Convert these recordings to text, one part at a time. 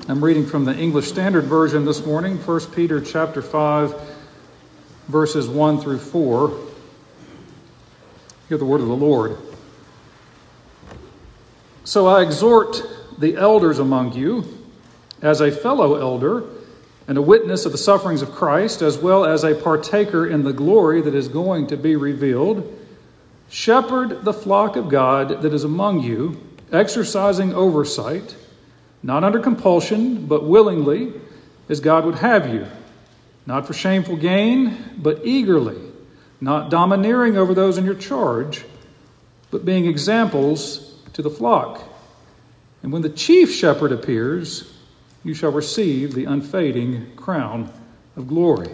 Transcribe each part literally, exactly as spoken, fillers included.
I'm reading from the English Standard Version this morning, First Peter chapter five, verses one through four. Hear the word of the Lord. So I exhort the elders among you, as a fellow elder and a witness of the sufferings of Christ, as well as a partaker in the glory that is going to be revealed, shepherd the flock of God that is among you, exercising oversight, not under compulsion, but willingly, as God would have you, not for shameful gain, but eagerly, not domineering over those in your charge, but being examples to the flock. And when the chief shepherd appears, you shall receive the unfading crown of glory.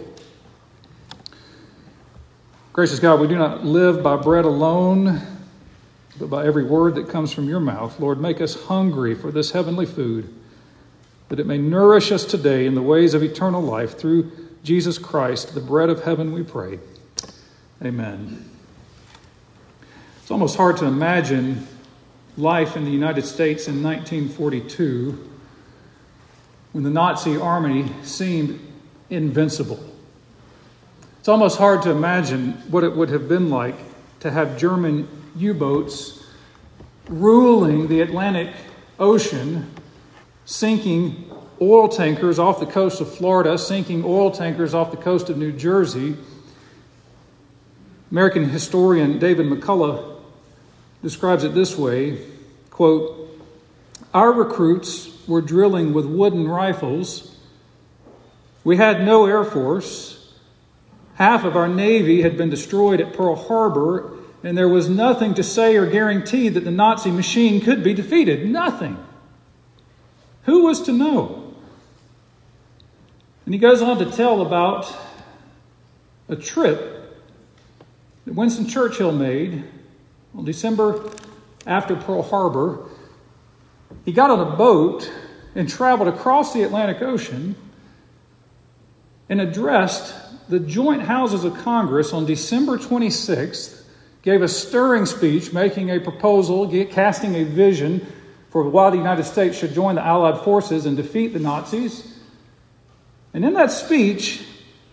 Gracious God, we do not live by bread alone, but by every word that comes from your mouth. Lord, make us hungry for this heavenly food, that it may nourish us today in the ways of eternal life through Jesus Christ, the bread of heaven, we pray. Amen. It's almost hard to imagine life in the United States in nineteen forty-two when the Nazi army seemed invincible. It's almost hard to imagine what it would have been like to have German U-boats ruling the Atlantic Ocean, sinking oil tankers off the coast of Florida, sinking oil tankers off the coast of New Jersey. American historian David McCullough describes it this way, quote, "Our recruits were drilling with wooden rifles. We had no Air Force. Half of our Navy had been destroyed at Pearl Harbor, and there was nothing to say or guarantee that the Nazi machine could be defeated. Nothing. Who was to know?" And he goes on to tell about a trip that Winston Churchill made on December after Pearl Harbor. He got on a boat and traveled across the Atlantic Ocean and addressed the joint houses of Congress on December twenty-sixth, gave a stirring speech making a proposal, casting a vision for why the United States should join the Allied forces and defeat the Nazis. And in that speech,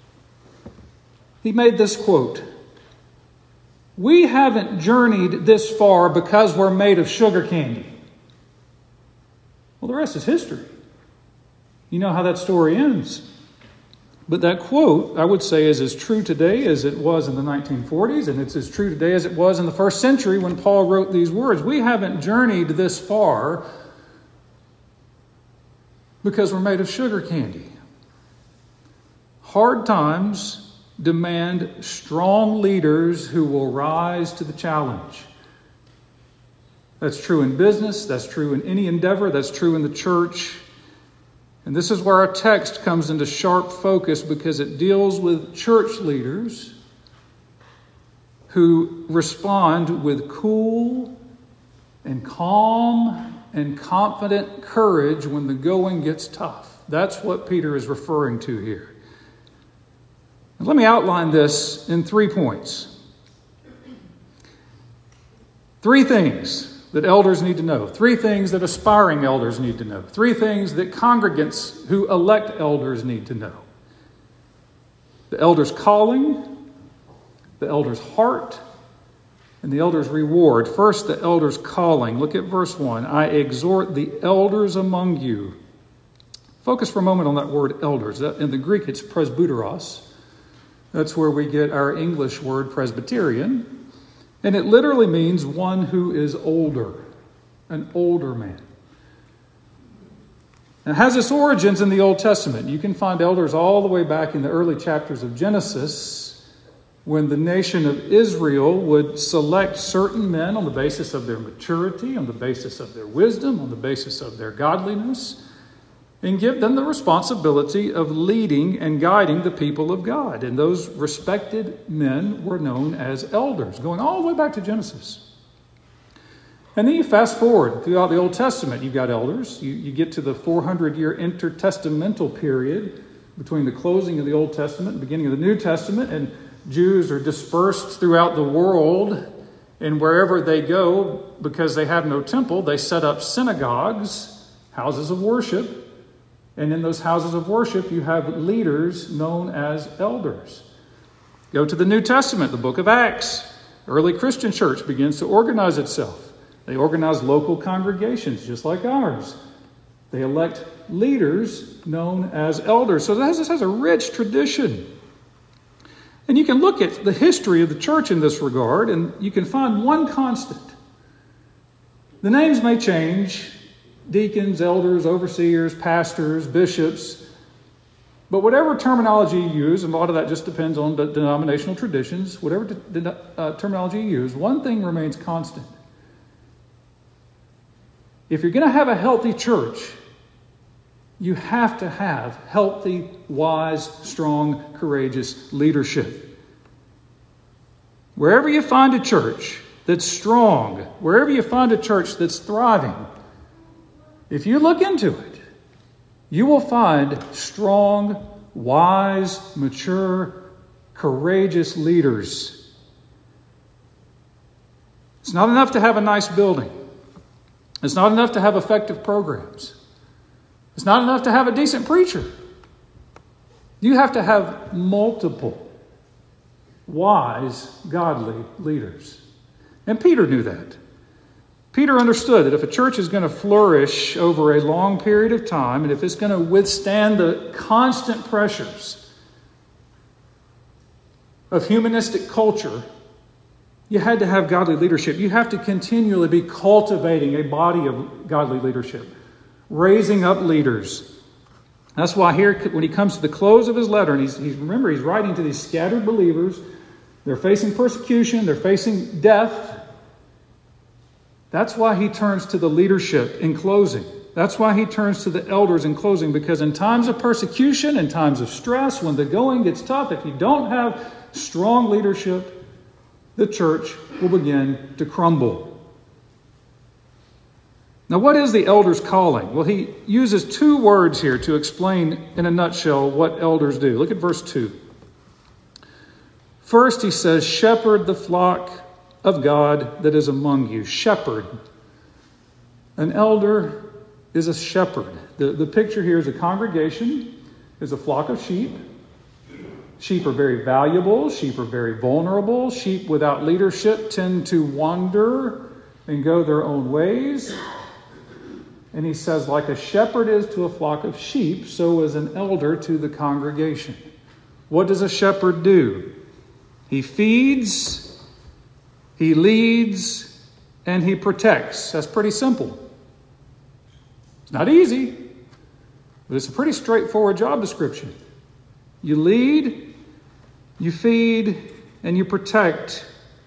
he made this quote, "We haven't journeyed this far because we're made of sugar candy." Well, the rest is history. You know how that story ends. But that quote, I would say, is as true today as it was in the nineteen forties, and it's as true today as it was in the first century when Paul wrote these words. We haven't journeyed this far because we're made of sugar candy. Hard times demand strong leaders who will rise to the challenge. That's true in business. That's true in any endeavor. That's true in the church. And this is where our text comes into sharp focus because it deals with church leaders who respond with cool and calm and confident courage when the going gets tough. That's what Peter is referring to here. And let me outline this in three points. Three things that elders need to know. Three things that aspiring elders need to know. Three things that congregants who elect elders need to know. The elder's calling, the elder's heart, and the elder's reward. First, the elder's calling. Look at verse one. I exhort the elders among you. Focus for a moment on that word elders. In the Greek, it's presbyteros. That's where we get our English word Presbyterian. And it literally means one who is older, an older man. It has its origins in the Old Testament. You can find elders all the way back in the early chapters of Genesis when the nation of Israel would select certain men on the basis of their maturity, on the basis of their wisdom, on the basis of their godliness, and give them the responsibility of leading and guiding the people of God. And those respected men were known as elders, going all the way back to Genesis. And then you fast forward throughout the Old Testament, you've got elders. You, you get to the four hundred year intertestamental period between the closing of the Old Testament and the beginning of the New Testament, and Jews are dispersed throughout the world, and wherever they go, because they have no temple, they set up synagogues, houses of worship, And in those houses of worship, you have leaders known as elders. Go to the New Testament, the book of Acts. Early Christian church begins to organize itself. They organize local congregations just like ours. They elect leaders known as elders. So this has a rich tradition. And you can look at the history of the church in this regard, and you can find one constant. The names may change: deacons, elders, overseers, pastors, bishops. But whatever terminology you use, and a lot of that just depends on the denominational traditions, whatever de- de- uh, terminology you use, one thing remains constant. If you're going to have a healthy church, you have to have healthy, wise, strong, courageous leadership. Wherever you find a church that's strong, wherever you find a church that's thriving, if you look into it, you will find strong, wise, mature, courageous leaders. It's not enough to have a nice building. It's not enough to have effective programs. It's not enough to have a decent preacher. You have to have multiple wise, godly leaders. And Peter knew that. Peter understood that if a church is going to flourish over a long period of time, and if it's going to withstand the constant pressures of humanistic culture, you had to have godly leadership. You have to continually be cultivating a body of godly leadership, raising up leaders. That's why here, when he comes to the close of his letter, and he's, he's remember, he's writing to these scattered believers. They're facing persecution. They're facing death. That's why he turns to the leadership in closing. That's why he turns to the elders in closing, because in times of persecution, in times of stress, when the going gets tough, if you don't have strong leadership, the church will begin to crumble. Now, what is the elders' calling? Well, he uses two words here to explain in a nutshell what elders do. Look at verse two. First, he says, shepherd the flock of God that is among you. Shepherd. An elder is a shepherd. The, the picture here is a congregation, is a flock of sheep. Sheep are very valuable. Sheep are very vulnerable. Sheep without leadership tend to wander and go their own ways. And he says, like a shepherd is to a flock of sheep, so is an elder to the congregation. What does a shepherd do? He feeds, he leads, and he protects. That's pretty simple. It's not easy, but it's a pretty straightforward job description. You lead, you feed, and you protect.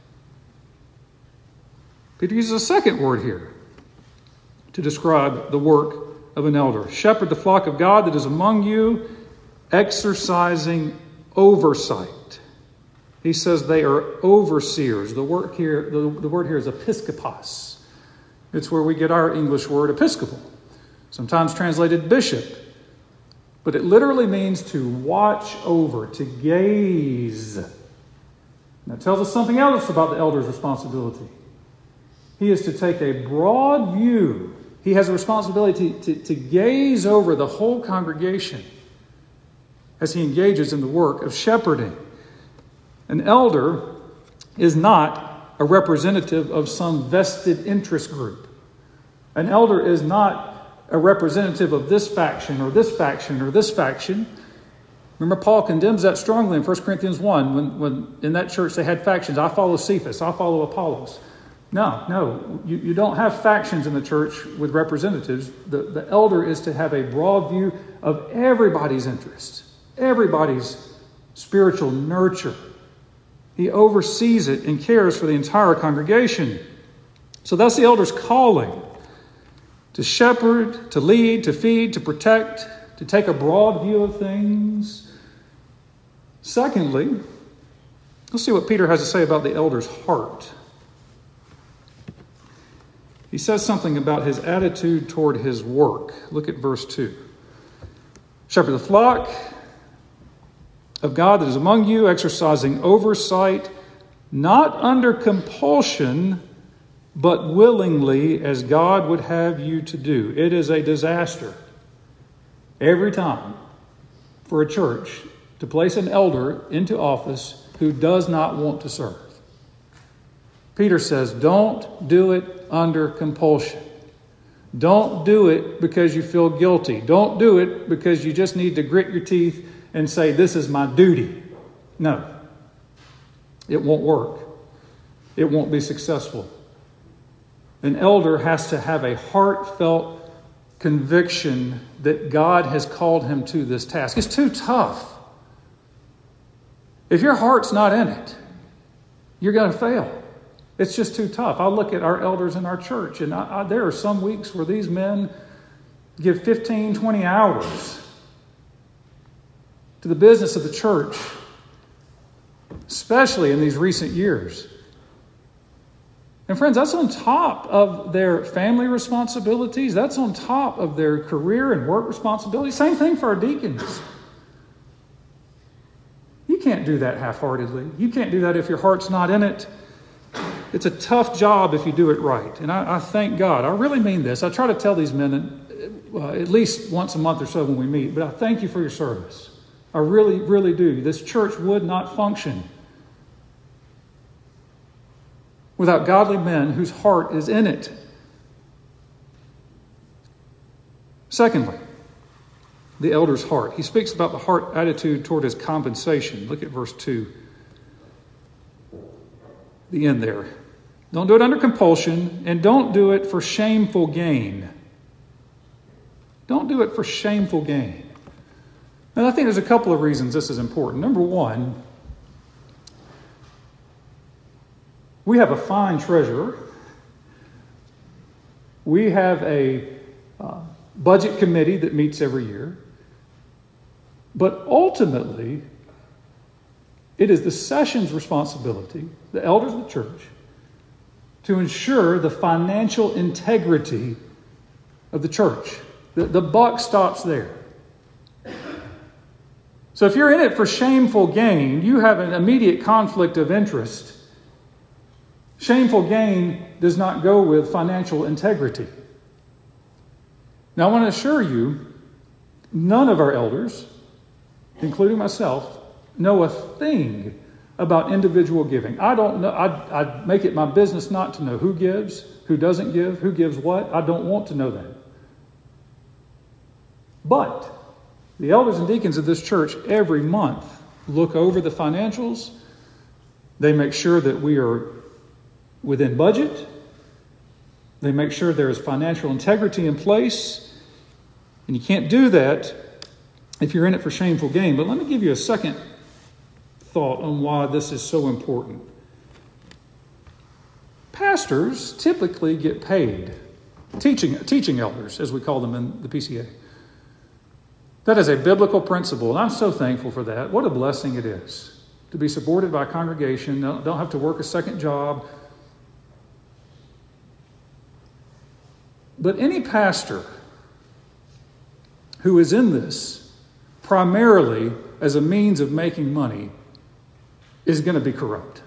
Peter uses a second word here to describe the work of an elder. Shepherd the flock of God that is among you, exercising oversight. He says they are overseers. The word here, the, the word here is episkopos. It's where we get our English word episcopal, sometimes translated bishop. But it literally means to watch over, to gaze. And that tells us something else about the elder's responsibility. He is to take a broad view. He has a responsibility to, to, to gaze over the whole congregation as he engages in the work of shepherding. An elder is not a representative of some vested interest group. An elder is not a representative of this faction or this faction or this faction. Remember, Paul condemns that strongly in First Corinthians one when, when in that church they had factions. I follow Cephas, I follow Apollos. No, no, you, you don't have factions in the church with representatives. The, the elder is to have a broad view of everybody's interest, everybody's spiritual nurture. He oversees it and cares for the entire congregation. So that's the elder's calling. To shepherd, to lead, to feed, to protect, to take a broad view of things. Secondly, let's see what Peter has to say about the elder's heart. He says something about his attitude toward his work. Look at verse two. Shepherd the flock of God that is among you, exercising oversight, not under compulsion, but willingly, as God would have you to do. It is a disaster every time for a church to place an elder into office who does not want to serve. Peter says, don't do it under compulsion. Don't do it because you feel guilty. Don't do it because you just need to grit your teeth and say, this is my duty. No. It won't work. It won't be successful. An elder has to have a heartfelt conviction that God has called him to this task. It's too tough. If your heart's not in it, you're going to fail. It's just too tough. I look at our elders in our church, and I, I, there are some weeks where these men give fifteen, twenty hours to the business of the church, especially in these recent years. And friends, that's on top of their family responsibilities. That's on top of their career and work responsibilities. Same thing for our deacons. You can't do that half-heartedly. You can't do that if your heart's not in it. It's a tough job if you do it right. And I, I thank God. I really mean this. I try to tell these men uh, at least once a month or so when we meet, but I thank you for your service. I really, really do. This church would not function without godly men whose heart is in it. Secondly, the elder's heart. He speaks about the heart attitude toward his compensation. Look at verse two. The end there. Don't do it under compulsion, and don't do it for shameful gain. Don't do it for shameful gain. And I think there's a couple of reasons this is important. Number one, we have a fine treasurer. We have a uh, budget committee that meets every year. But ultimately, it is the session's responsibility, the elders of the church, to ensure the financial integrity of the church. The, the buck stops there. So if you're in it for shameful gain, you have an immediate conflict of interest. Shameful gain does not go with financial integrity. Now, I want to assure you, none of our elders, including myself, know a thing about individual giving. I don't know. I, I make it my business not to know who gives, who doesn't give, who gives what. I don't want to know that. But the elders and deacons of this church every month look over the financials. They make sure that we are within budget. They make sure there is financial integrity in place. And you can't do that if you're in it for shameful gain. But let me give you a second thought on why this is so important. Pastors typically get paid, teaching, teaching elders, as we call them in the P C A. That is a biblical principle, and I'm so thankful for that. What a blessing it is to be supported by a congregation, don't, don't have to work a second job. But any pastor who is in this primarily as a means of making money is going to be corrupt.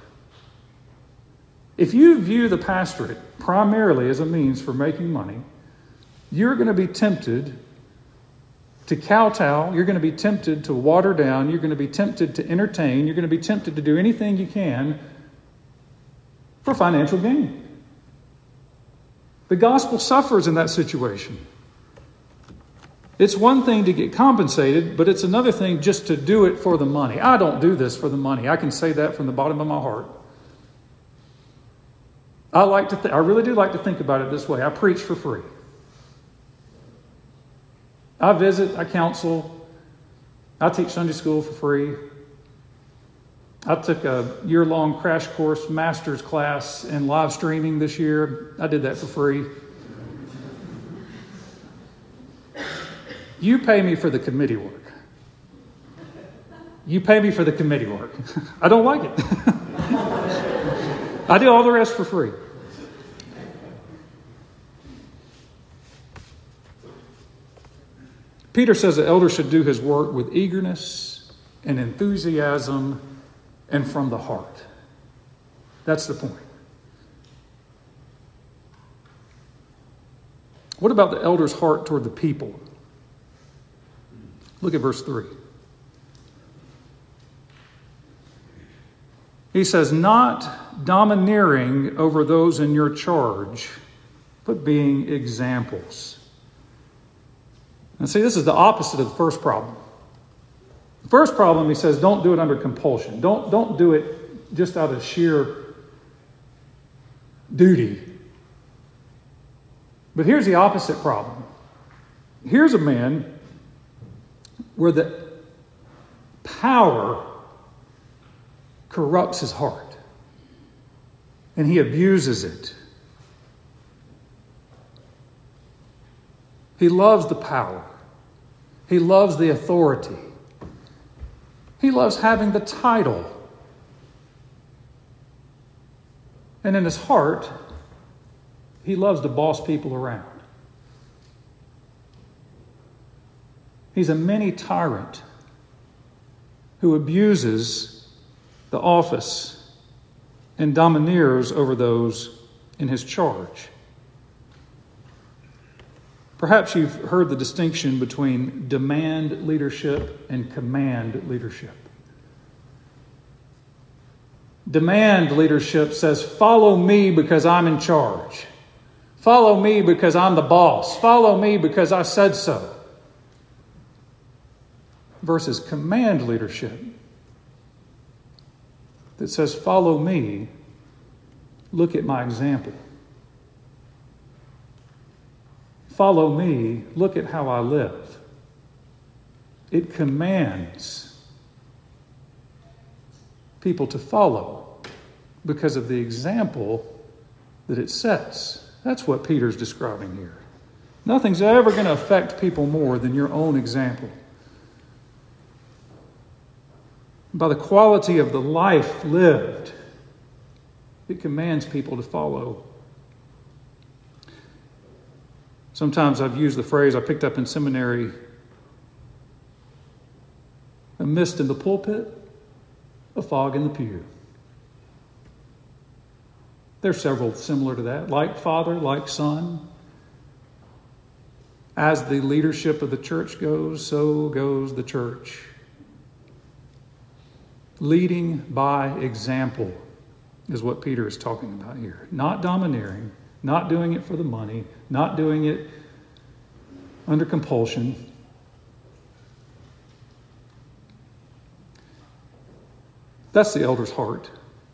If you view the pastorate primarily as a means for making money, you're going to be tempted to kowtow, you're going to be tempted to water down, you're going to be tempted to entertain, you're going to be tempted to do anything you can for financial gain. The gospel suffers in that situation. It's one thing to get compensated, but it's another thing just to do it for the money. I don't do this for the money. I can say that from the bottom of my heart. I like to. Th- I really do like to think about it this way. I preach for free. I visit. I counsel. I teach Sunday school for free. I took a year-long crash course master's class in live streaming this year. I did that for free. You pay me for the committee work. You pay me for the committee work. I don't like it. I do all the rest for free. Peter says the elder should do his work with eagerness and enthusiasm and from the heart. That's the point. What about the elder's heart toward the people? Look at verse three. He says, not domineering over those in your charge, but being examples. And see, this is the opposite of the first problem. The first problem, he says, don't do it under compulsion. Don't, don't do it just out of sheer duty. But here's the opposite problem. Here's a man where the power corrupts his heart and he abuses it. He loves the power. He loves the authority. He loves having the title. And in his heart, he loves to boss people around. He's a mini tyrant who abuses the office and domineers over those in his charge. Perhaps you've heard the distinction between demand leadership and command leadership. Demand leadership says, follow me because I'm in charge. Follow me because I'm the boss. Follow me because I said so. Versus command leadership that says, follow me, look at my example. Follow me, look at how I live. It commands people to follow because of the example that it sets. That's what Peter's describing here. Nothing's ever going to affect people more than your own example. By the quality of the life lived, it commands people to follow. Sometimes I've used the phrase I picked up in seminary, a mist in the pulpit, a fog in the pew. There's several similar to that. Like Father, like Son. As the leadership of the church goes, so goes the church. Leading by example is what Peter is talking about here. Not domineering, not doing it for the money, not doing it under compulsion. That's the elder's heart.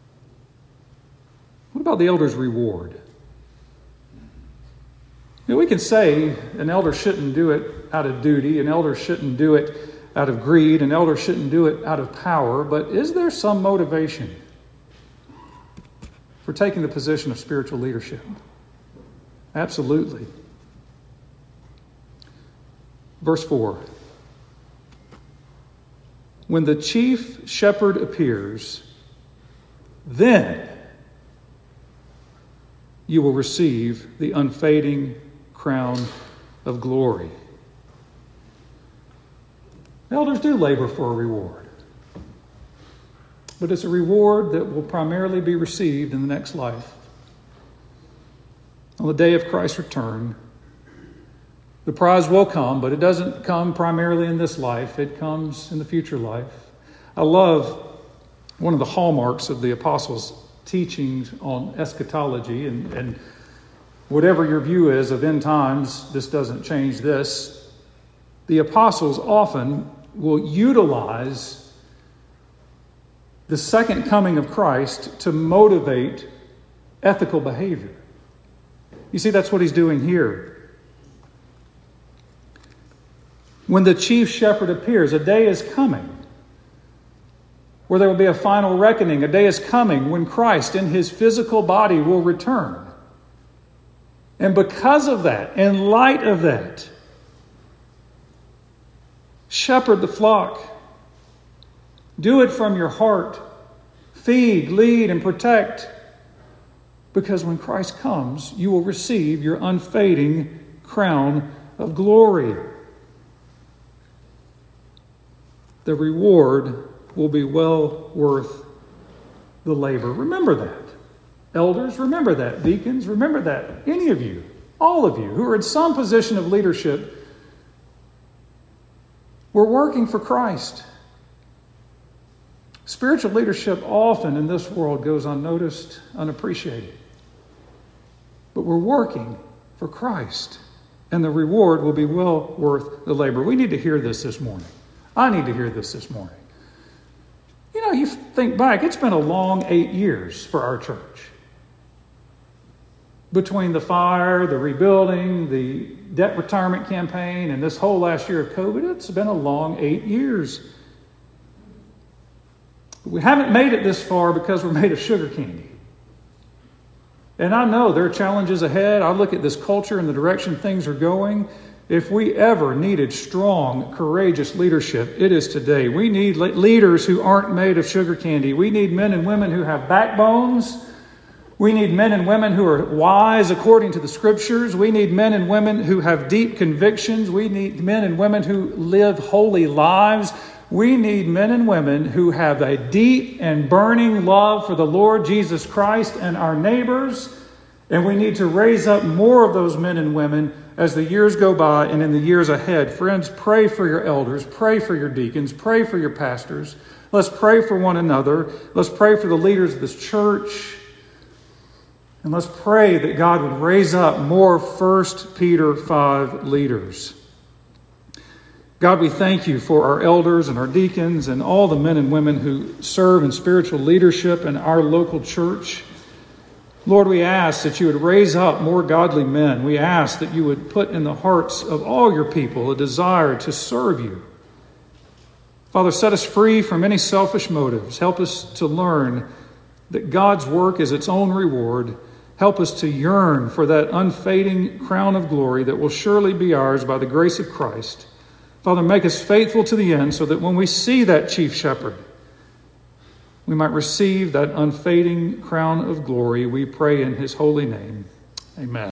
What about the elder's reward? You know, we can say an elder shouldn't do it out of duty, an elder shouldn't do it out of greed, an elder shouldn't do it out of power, but is there some motivation for taking the position of spiritual leadership? Absolutely. Verse four. When the chief shepherd appears, then you will receive the unfading crown of glory. Elders do labor for a reward, but it's a reward that will primarily be received in the next life. On the day of Christ's return, the prize will come, but it doesn't come primarily in this life. It comes in the future life. I love one of the hallmarks of the apostles' teachings on eschatology, and, and whatever your view is of end times, this doesn't change this. The apostles often will utilize the second coming of Christ to motivate ethical behavior. You see, that's what he's doing here. When the chief shepherd appears, a day is coming where there will be a final reckoning. A day is coming when Christ in his physical body will return. And because of that, in light of that, shepherd the flock. Do it from your heart. Feed, lead, and protect. Because when Christ comes, you will receive your unfading crown of glory. The reward will be well worth the labor. Remember that. Elders, remember that. Deacons, remember that. Any of you, all of you who are in some position of leadership, We're working for Christ. Spiritual leadership often in this world goes unnoticed, unappreciated. But we're working for Christ, and the reward will be well worth the labor. We need to hear this this morning. I need to hear this this morning. You know, you think back, it's been a long eight years for our church. Between the fire, the rebuilding, the debt retirement campaign, and this whole last year of COVID, it's been a long eight years. But we haven't made it this far because we're made of sugar candy. And I know there are challenges ahead. I look at this culture and the direction things are going. If we ever needed strong, courageous leadership, it is today. We need leaders who aren't made of sugar candy. We need men and women who have backbones. We need men and women who are wise according to the Scriptures. We need men and women who have deep convictions. We need men and women who live holy lives. We need men and women who have a deep and burning love for the Lord Jesus Christ and our neighbors. And we need to raise up more of those men and women as the years go by and in the years ahead. Friends, pray for your elders. Pray for your deacons. Pray for your pastors. Let's pray for one another. Let's pray for the leaders of this church. And let's pray that God would raise up more First Peter five leaders. God, we thank you for our elders and our deacons and all the men and women who serve in spiritual leadership in our local church. Lord, we ask that you would raise up more godly men. We ask that you would put in the hearts of all your people a desire to serve you. Father, set us free from any selfish motives. Help us to learn that God's work is its own reward. Help us to yearn for that unfading crown of glory that will surely be ours by the grace of Christ. Father, make us faithful to the end so that when we see that chief shepherd, we might receive that unfading crown of glory. We pray in his holy name. Amen.